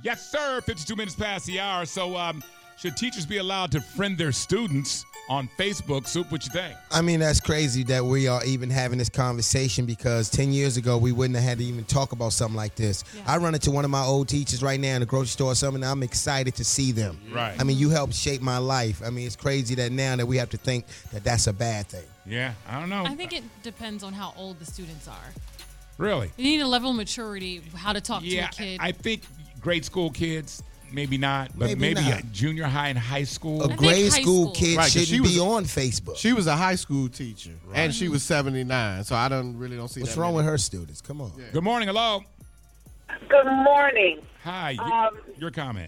Yes, sir. 52 minutes past the hour. So, should teachers be allowed to friend their students on Facebook? Soup, what you think? I mean, that's crazy that we are even having this conversation because 10 years ago, we wouldn't have had to even talk about something like this. Yeah. I run into one of my old teachers right now in the grocery store or something, and I'm excited to see them. Right. I mean, you helped shape my life. I mean, it's crazy that now that we have to think that that's a bad thing. Yeah, I don't know. I think it depends on how old the students are. Really? You need a level of maturity, how to talk to a kid. I think grade school kids, maybe not, but maybe not. Junior high and high school. A grade school kid Right, 'cause shouldn't be on Facebook. She was a high school teacher, and she was 79, so I don't see What's that wrong many. with her students? Come on. Yeah. Good morning. Hello. Good morning. Hi. Your comment.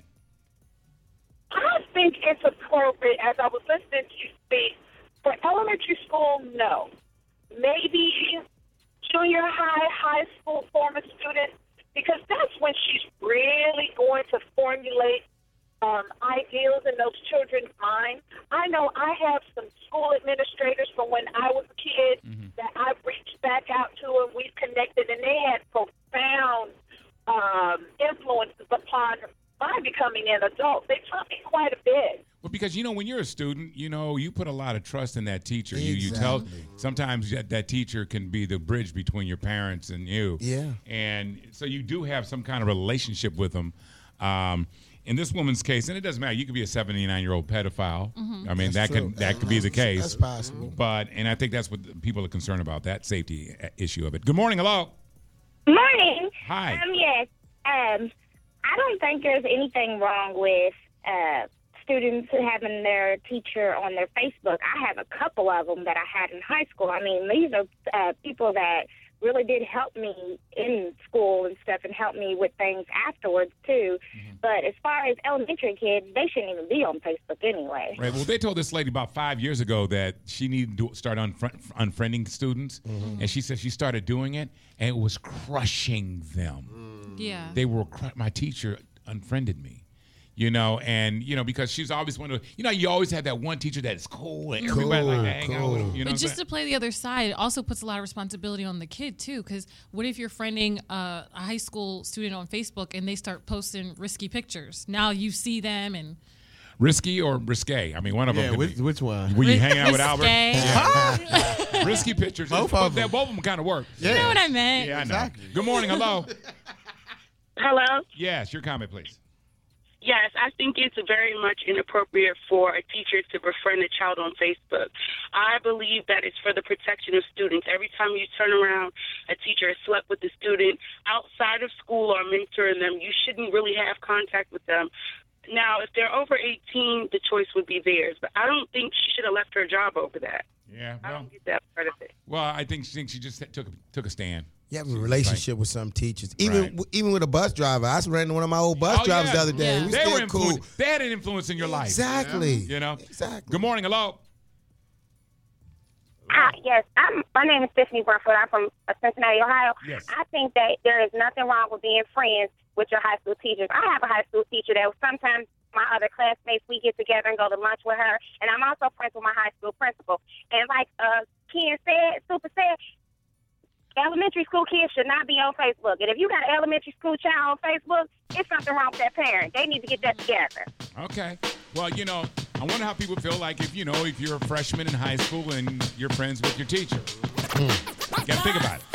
I think it's appropriate, as I was listening to you speak, for elementary school, no. Maybe junior high, high school former students, because that's when she's really going to formulate ideals in those children's minds. I know I have some school administrators from when I was a kid that I've reached back out to and we've connected, and they had profound influences upon my becoming an adult. They taught me quite a bit. Well, because, when you're a student, you put a lot of trust in that teacher. Exactly. You tell sometimes that teacher can be the bridge between your parents and you. Yeah. And so you do have some kind of relationship with them. In this woman's case, and it doesn't matter, you could be a 79-year-old pedophile. I mean, That's true. that could be the case. That's possible. And I think that's what people are concerned about, that safety issue of it. Good morning. Hello. Morning. Hi. Yes. I don't think there's anything wrong with students having their teacher on their Facebook. I have a couple of them that I had in high school. I mean, these are people that really did help me in school and stuff and help me with things afterwards, too. But as far as elementary kids, they shouldn't even be on Facebook anyway. Right. Well, they told this lady about 5 years ago that she needed to start unfriending students, and she said she started doing it, and it was crushing them. Yeah. They were my teacher unfriended me. Because she's always one of, you always have that one teacher that's cool and everybody like to hang out with them. But just to play the other side, it also puts a lot of responsibility on the kid, too, because what if you're friending a high school student on Facebook and they start posting risky pictures? Now you see them and... Risky or risque? I mean, one of them. Which one? Will you hang out with Albert? Risque. Risky pictures. Both of them kind of work. You know what I meant. Yeah, I know. Exactly. Good morning. Hello. Hello? Yes, your comment, please. Yes, I think it's very much inappropriate for a teacher to befriend a child on Facebook. I believe that it's for the protection of students. Every time you turn around, a teacher has slept with the student outside of school or mentoring them. You shouldn't really have contact with them. Now, if they're over 18, the choice would be theirs. But I don't think she should have left her job over that. Yeah, I don't get that part of it. Well, I think she just took a stand. You have a relationship with some teachers. Even with a bus driver. I ran into one of my old bus drivers the other day. Yeah. We They still were cool. They had an influence in your life. Exactly. Exactly. Good morning. Hello. Yes, my name is Stephanie Brunford. I'm from Cincinnati, Ohio. Yes. I think that there is nothing wrong with being friends with your high school teachers. I have a high school teacher that sometimes my other classmates, we get together and go to lunch with her, and I'm also friends with my high school principal. And like Ken said, Super said, elementary school kids should not be on Facebook. And if you got an elementary school child on Facebook, it's something wrong with that parent. They need to get that together. Okay. Well, I wonder how people feel like if you're a freshman in high school and you're friends with your teacher. You got to think about it.